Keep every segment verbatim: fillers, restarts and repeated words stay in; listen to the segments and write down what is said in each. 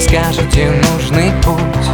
подскажете нужный путь.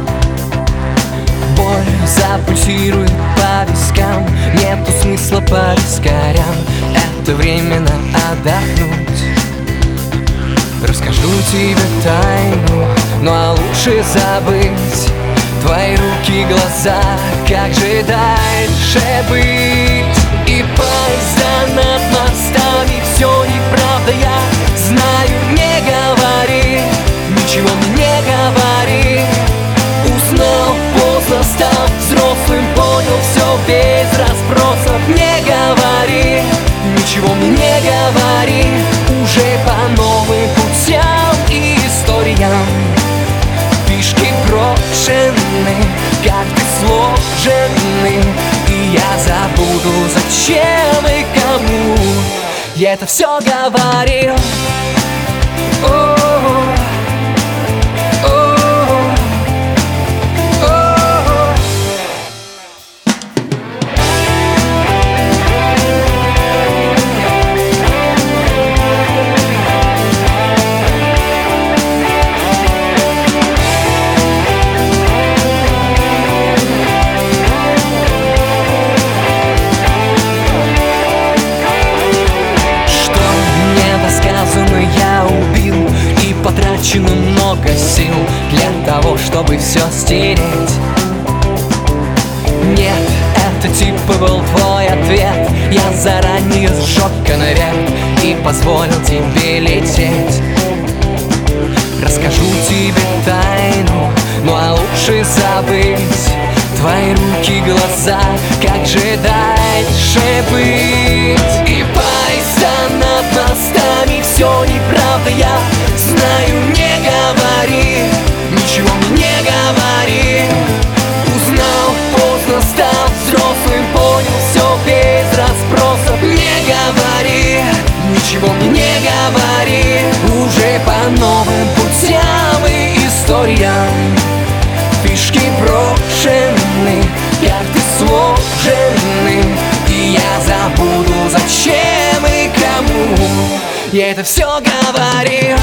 Боль запульсирует по вискам, нету смысла по вискарям, это временно отдохнуть. Расскажу тебе тайну, ну а лучше забыть. Твои руки, глаза, как же дальше быть? И поезда над мостами, все неправда, я знаю, не говори, ничего мне не говори. Узнал поздно, стал взрослым, понял все без расспросов. Не говори, ничего мне не говори, уже по новым путям и историям. Фишки брошены, карты сложены, и я забуду, зачем и кому я это все говорил. О-о-о. Потрачено много сил для того, чтобы все стереть. Нет, это типа был твой ответ. Я заранее сжег конверт и позволил тебе лететь. Расскажу тебе тайну, ну а лучше забыть. Твои руки, глаза, как же дальше быть? И поезда над мостами, все неправда, я знаю, не говори, ничего мне не говори. Узнал поздно, стал взрослым, понял все без расспросов. Не говори, ничего мне не говори, уже по новым путям и историям. Фишки брошены, карты сложены, и я забуду, зачем и кому я это все говорил.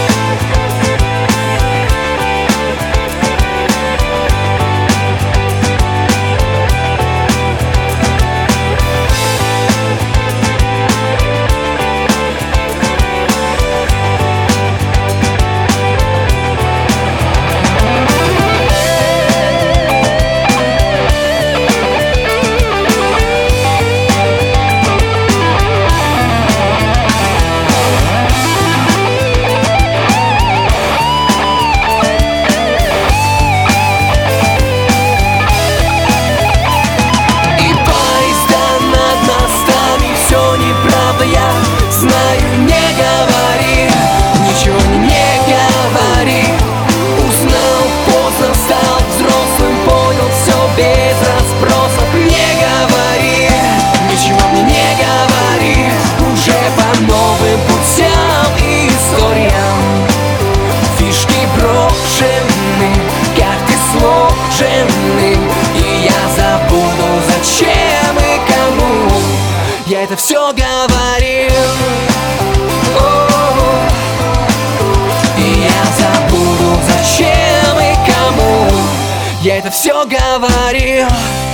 И я забуду, зачем и кому я это все говорил. О-о-о. И я забуду, зачем и кому я это все говорил.